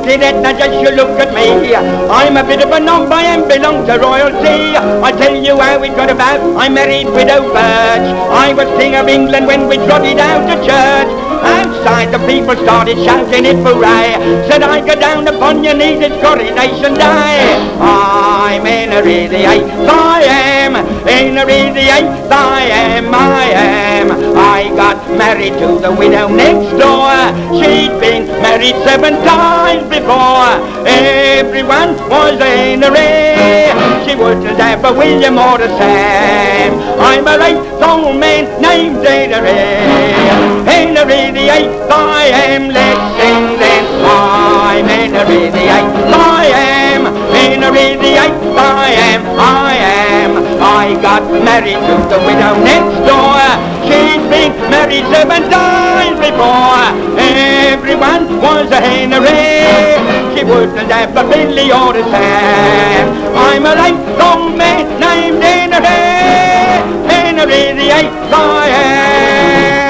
looking at, now just you look at me. I'm a bit of a knob, I am belong to royalty. I tell you how it got about, I married Widow Birch. I was King of England when we trotted out to church. Outside the people started shouting it hooray. Said I go down upon your knees, it's coronation day. I'm Henry the Eighth, I am Henry the Eighth, I am. I got married to the widow next door. She'd been married 7 times before. Everyone was Henry. She wouldn't have a William or a Sam. I'm a 8th old man named Henry. Henry the Eighth, I am. Let's sing then. I'm Henry the Eighth, I am. Henry the Eighth, I am. I got married to the widow next door. She'd been married 7 times before. Everyone was a Henry. She wouldn't have a Billy or a Sam. I'm a 8th old man named Henry. Henry the Eighth, I am.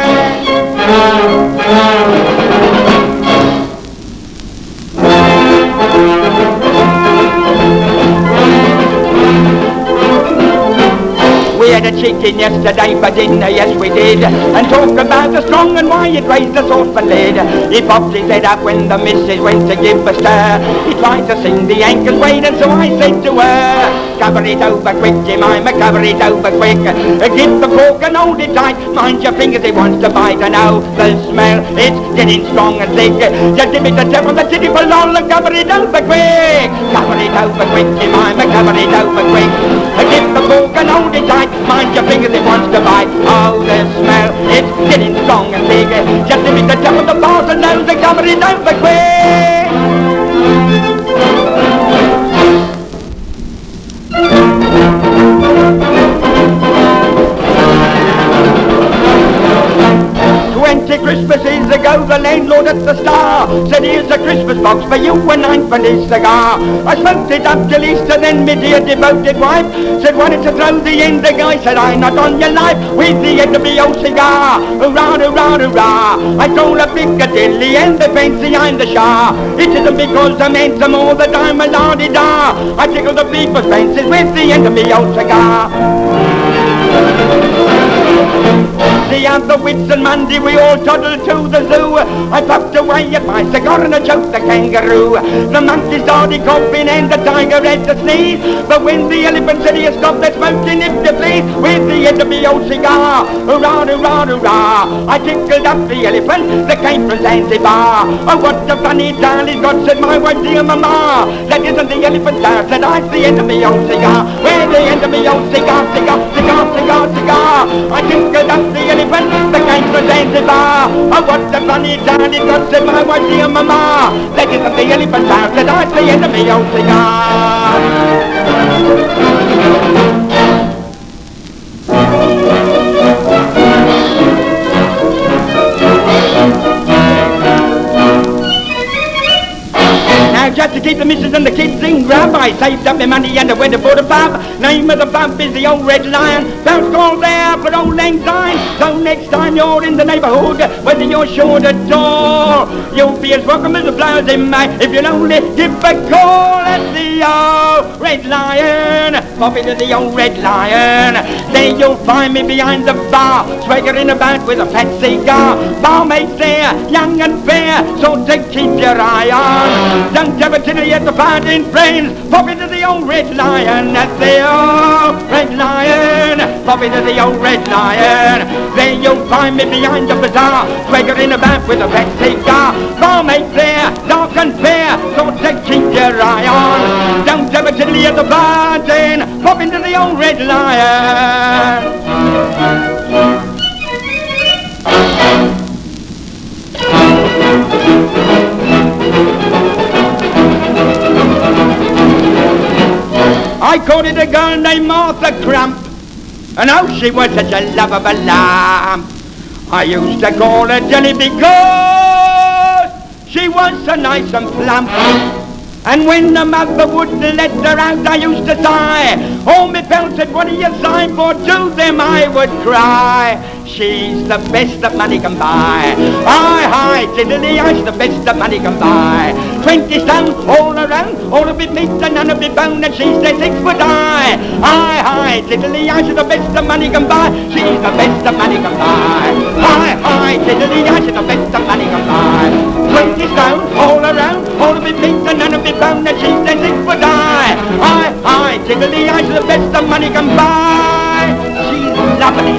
We had a chicken yesterday for dinner, yes we did, and talked about the strong and why it raised the saucepan lid. He popped his head up when the missus went to give a stir. He tried to sing the ankle weight, and so I said to her, cover it over quick, Jemima, cover it over quick. Give the fork and hold it tight, mind your fingers, it wants to bite. I know the smell, it's getting strong and thick. Just give it the tip of the titty for lol and cover it over quick. Cover it over quick, Jemima, cover it over quick. Give the fork and hold it tight, mind your fingers, it wants to bite. Oh, the smell, it's getting strong and thick. Just give it the tip of the balls and nose and cover it over quick. 20 Christmases ago, the landlord at the Star said, here's a Christmas box for you and 9 for this cigar. I smoked it up till Easter, then my dear devoted wife said, why don't you throw the end? The guy said, I not on your life with the end of the old cigar. Hurrah, hurrah, hurrah. I told a Piccadilly and the fancy I'm the Shah. It isn't because I'm handsome all the time, a la-di-da. I tickle the people's fancies with the end of the old cigar. The other Whits and Monday we all toddled to the zoo. I puffed away at my cigar and I choked the kangaroo. The monkey started coughing and the tiger had to sneeze. But when the elephant said he stopped that smoking if you please, with the end of the old cigar, hurrah, hurrah, hurrah. I tickled up the elephant that came from Zanzibar. Oh, what a funny tale he's got, said my wife, dear mama. That isn't the elephant there, said I, it's the end of the old cigar. Where's the end of the old cigar, cigar, cigar, cigar, cigar. I tickled up the elephant that came from Zanzibar. Oh, what a funny tale he's got, said my wife, dear mama. That isn't the elephant there, said I, it's the end of the old cigar. Just to keep the missus and the kids in grub, I saved up my money and I went to bought a pub. Name of the pub is the Old Red Lion. Don't call there for Old Lang Syne. So next time you're in the neighbourhood, whether you're short or tall, you'll be as welcome as the flowers in May if you'll only give a call at the Old Red Lion. Pop into the Old Red Lion. There you'll find me behind the bar, swaggering about with a fat cigar. Barmaids there, young and fair, so to keep your eye on. Don't have a tinny at the fighting flames. Pop into the Old Red Lion. At the Old Red Lion. Pop into the Old Red Lion. There you'll find me behind the bazaar, swaggering about with a fat cigar. Barmaids there, dark and fair, so to keep your eye on. Don't have a tinny at the fighting. Pop into the Old Red Lion. I courted a girl named Martha Crump, and oh, she was such a love of a lamb. I used to call her Jenny because she was so nice and plump. And when the mother wouldn't let her out, I used to sigh. Oh, me pals said, what are you sighing for? To them I would cry. she's the best that money can buy. Hi, hi, tiddly, she's the best that money can buy. 20 stone all around, all a bit meat and none of it bone, and she's the 6 foot high. Hi, hi, tiddly, she's the best that money can buy. She's the best that money can buy. Hi, hi, tiddly, she's the best that money can buy. 20 stone all around, all a bit meat and none of it bone, and she's the 6 foot high. Hi, hi, tiddly, she's the best that money can buy. She's lovely.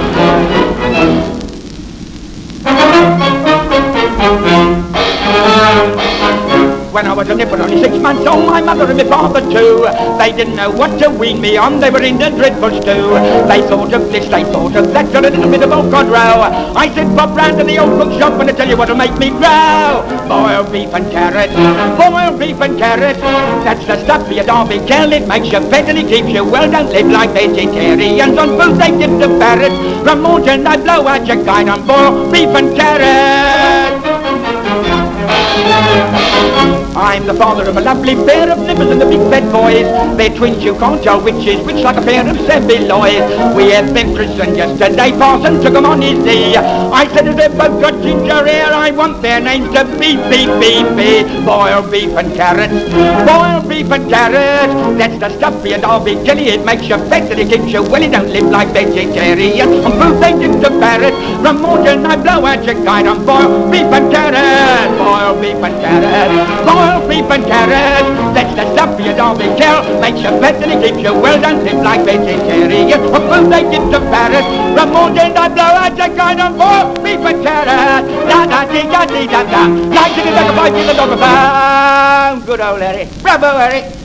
When I was a nipper, only 6 months old, my mother and my father too, they didn't know what to wean me on, they were in a dreadful stew. They thought of this, they thought of that, got a little bit of old cod row. I said, pop round to the old cook shop and I tell you what'll make me grow. Boiled beef and carrot, boiled beef and carrot, that's the stuff for your Derby Kell. It makes you fat and it keeps you well, don't live like vegetarians on food they give to parrots. From morning I blow out your guide on boiled beef and carrot. I'm the father of a lovely pair of nippers and the big fat boys. They're twins, you can't tell which is which, like a pair of Sebilois. We have been christened yesterday, parson took 'em on his knee. I said if they've both got ginger hair, I want their names to be boiled beef and carrot, boiled beef and carrot, that's the stuff for your Derby Kelly. It makes you fat and it keeps you well, you don't live like vegetarians on food they give to parrots. From morning I blow out your guide on boiled beef and carrot, boiled beef and carrot, boiled beef and carrot, that's the stuff for your Derby Kell. Makes you fat and it keeps you well, don't live like vegetarian on food they give to parrots. From morning I blow out your guide on boiled beef and carrot. Da da dee da dee da da. Like to get back a bite in the dog a bone. Good old Harry. Bravo, Harry.